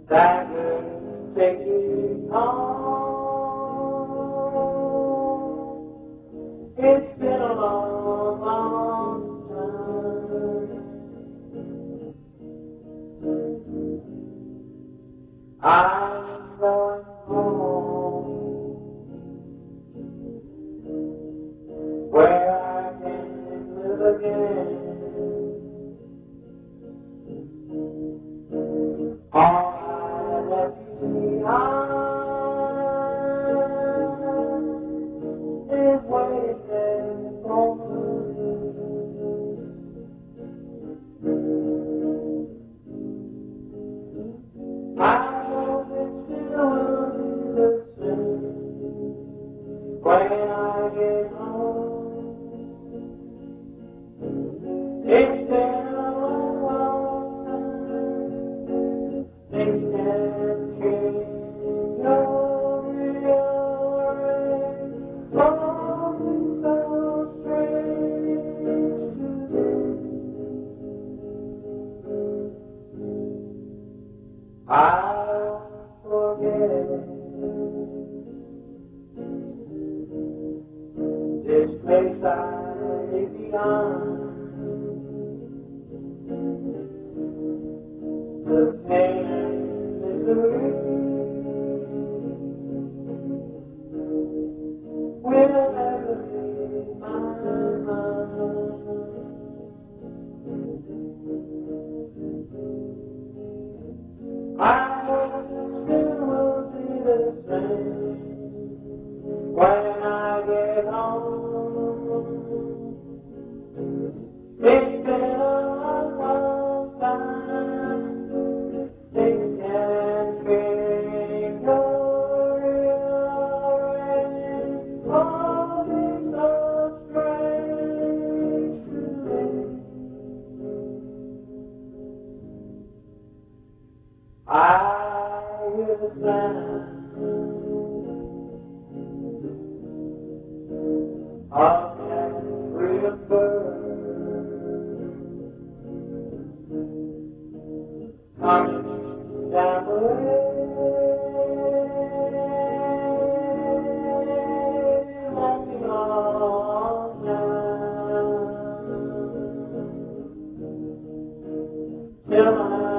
that will take you home. It's been a long, long time. I'm going home, where I can live again. All I left behind is waiting for me. I know it still will be the same when I get home. It's been a long, long time. Things can change your reality. Something so strange today. I'll forget this place I leave behind. The pain and misery will never leave my mind. I hope it still will be the same when I get home. It's been a long, long time. Things can change your reality. Something so strange today. I hear the sound of that real bird coming down the lane, walking on down till I